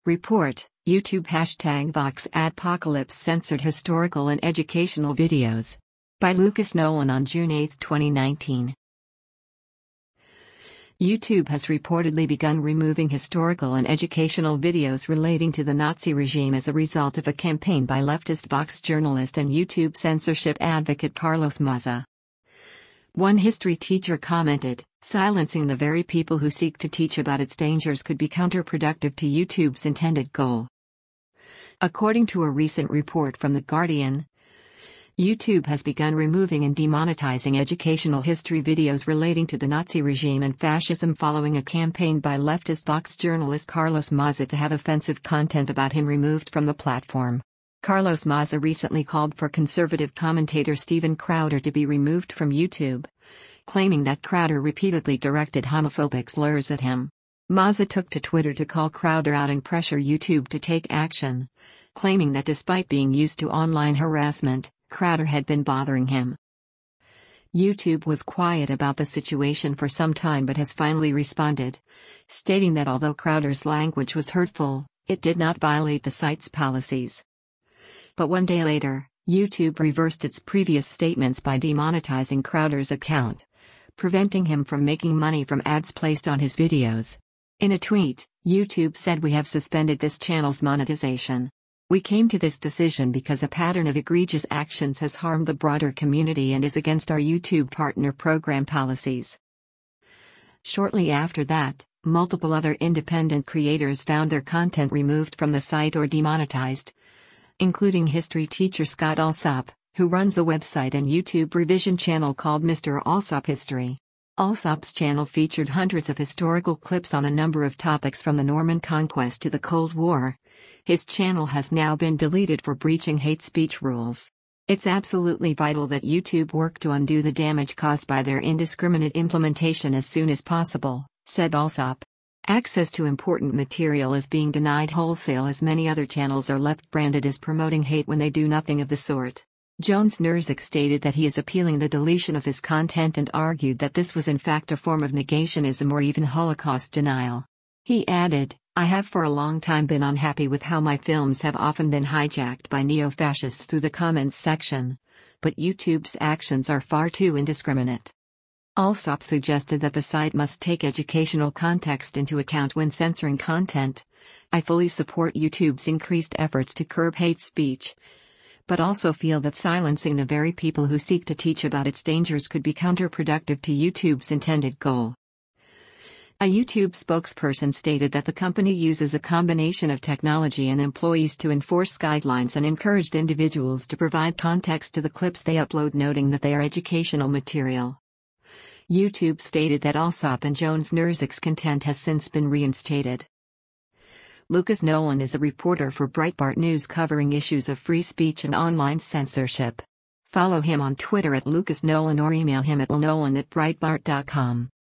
Report, YouTube #Vox Adpocalypse censored historical and educational videos. By Lucas Nolan on June 8, 2019. YouTube has reportedly begun removing historical and educational videos relating to the Nazi regime as a result of a campaign by leftist Vox journalist and YouTube censorship advocate Carlos Maza. One history teacher commented, "Silencing the very people who seek to teach about its dangers could be counterproductive to YouTube's intended goal." According to a recent report from The Guardian, YouTube has begun removing and demonetizing educational history videos relating to the Nazi regime and fascism following a campaign by leftist Vox journalist Carlos Maza to have offensive content about him removed from the platform. Carlos Maza recently called for conservative commentator Steven Crowder to be removed from YouTube, claiming that Crowder repeatedly directed homophobic slurs at him. Maza took to Twitter to call Crowder out and pressure YouTube to take action, claiming that despite being used to online harassment, Crowder had been bothering him. YouTube was quiet about the situation for some time but has finally responded, stating that although Crowder's language was hurtful, it did not violate the site's policies. But one day later, YouTube reversed its previous statements by demonetizing Crowder's account, preventing him from making money from ads placed on his videos. In a tweet, YouTube said, "We have suspended this channel's monetization. We came to this decision because a pattern of egregious actions has harmed the broader community and is against our YouTube partner program policies." Shortly after that, multiple other independent creators found their content removed from the site or demonetized, including history teacher Scott Alsop, who runs a website and YouTube revision channel called Mr. Alsop History. Alsop's channel featured hundreds of historical clips on a number of topics from the Norman Conquest to the Cold War. His channel has now been deleted for breaching hate speech rules. "It's absolutely vital that YouTube work to undo the damage caused by their indiscriminate implementation as soon as possible," said Alsop. Access to important material is being denied wholesale as many other channels are left branded as promoting hate when they do nothing of the sort. Jones Nurzik stated that he is appealing the deletion of his content and argued that this was in fact a form of negationism or even Holocaust denial. He added, "I have for a long time been unhappy with how my films have often been hijacked by neo-fascists through the comments section, but YouTube's actions are far too indiscriminate." Alsop suggested that the site must take educational context into account when censoring content. "I fully support YouTube's increased efforts to curb hate speech, but also feel that silencing the very people who seek to teach about its dangers could be counterproductive to YouTube's intended goal." A YouTube spokesperson stated that the company uses a combination of technology and employees to enforce guidelines and encouraged individuals to provide context to the clips they upload, noting that they are educational material. YouTube stated that Alsop and Jones Nurzik's content has since been reinstated. Lucas Nolan is a reporter for Breitbart News covering issues of free speech and online censorship. Follow him on Twitter @LucasNolan or email him at lnolan@breitbart.com.